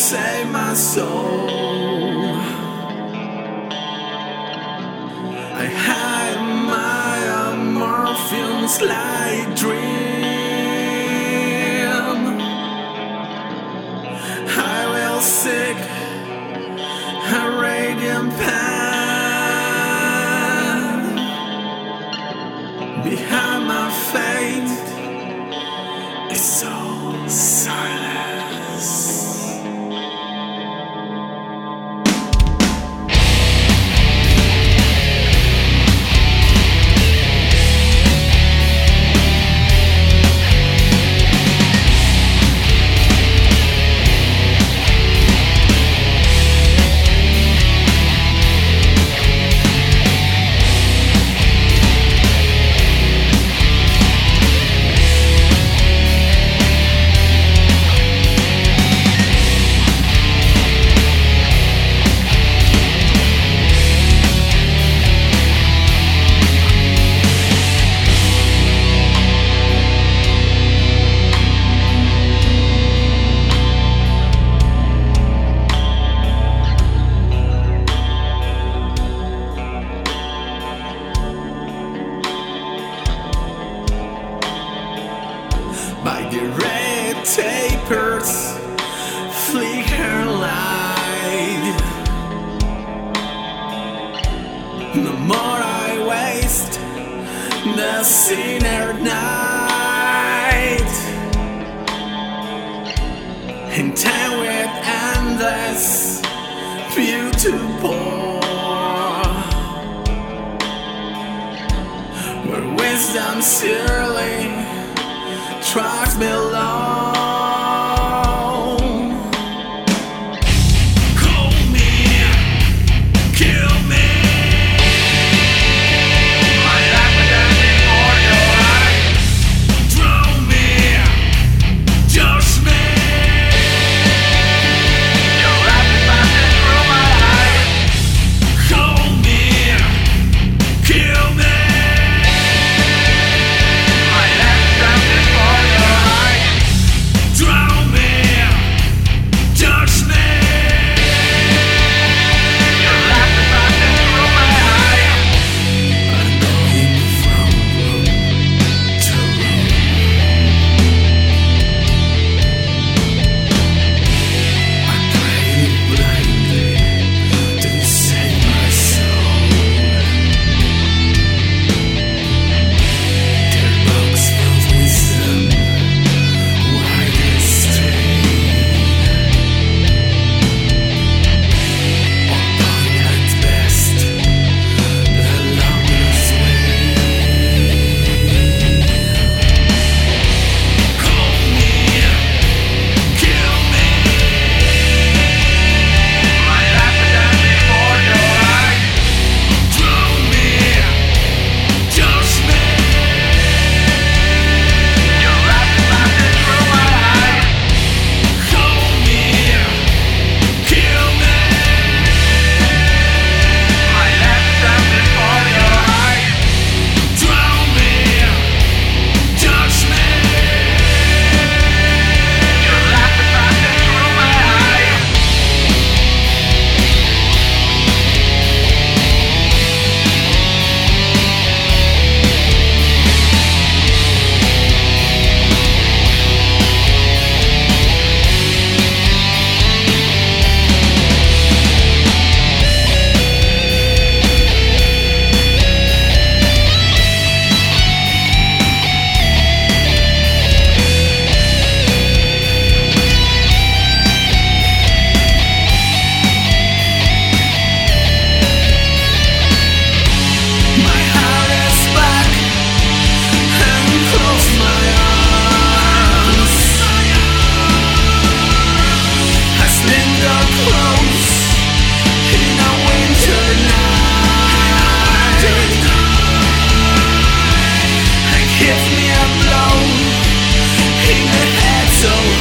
save my soul. I had my morphine's light dream. I will seek a radiant path. Behind my fate is so silence. By the red tapers flicker light. No more I waste the sinner night in time with endless beautiful, where wisdom surely tracks below. Call me, kill me. My life is ending for your eyes. Draw me, judge me. Your life is passing through my eyes. Call me, kill me. So